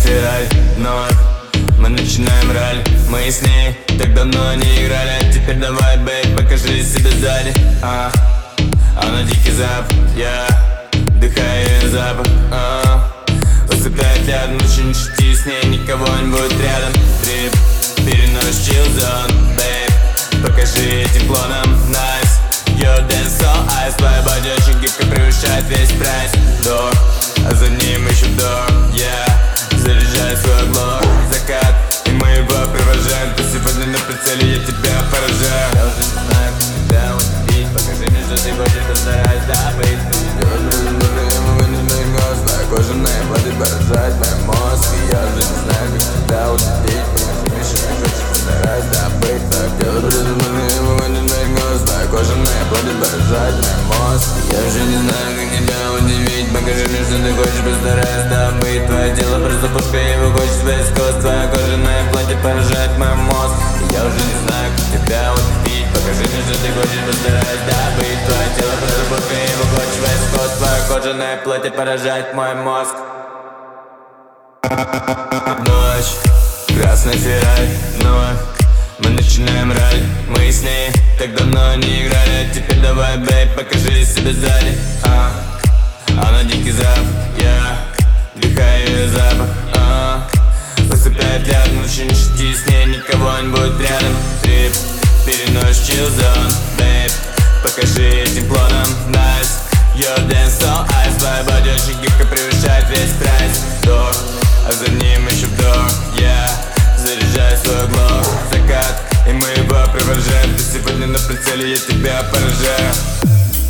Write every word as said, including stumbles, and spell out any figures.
февраль, вновь мы начинаем раль. Мы с ней так давно не играли. Теперь давай, бейб, покажи себя сзади. а, Она дикий запах, я вдыхаю ее запах. а, Усыпляет яд, мужчин шути, с ней никого не будет рядом. Трип, перенос чилзон, бейб, покажи тепло нам, найс. Your dance so ice, твоя боди очень гибко превышает весь прайс. Вдох, а за ним еще вдох, yeah. Заряжай свой глок, закат, и мы его провожаем. Ты сегодня на прицеле, я тебя поражаю. Я уже не знаю, как тебя удивить. Покажи мне, что ты хочешь, постараюсь добыть. Твоя кожаная платье поражает мой мозг. И я уже не знаю, как тебя удивить. Покажи мне, что ты хочешь, постараюсь добыть. Твоя кожаная платье поражает мой мозг. Я уже не знаю, как тебя удивить. Покажи мне, что ты хочешь, постараюсь добыть. Твое тело просто пушка, его хочешь весь кост. Твоя кожаная платье поражает мой мозг. И я уже не знаю, как тебя удивить. Покажи мне, что ты хочешь, постараюсь добыть. Твое тело просто пушка, его хочешь весь кост. Твое кожаное платье поражает мой мозг. Ночь, красный февраль, вновь мы начинаем раль. Мы с ней так давно не играли. Теперь давай, бейб, покажи себя сзади. а, Она дикий запах, я вдыхаю ее запах. а, Посыпает яд, мужчин шути, с ней никого не будет рядом. Трип, перенос чилзон, бейб, покажи тепло нам, найс. Your dance so ice, твоя боди очень гибко превышает весь прайс. Вдох, а за ним еще вдох, yeah. Заряжай свой глок, закат, и мы его провожаем. Ты сегодня на прицеле, я тебя поражаю.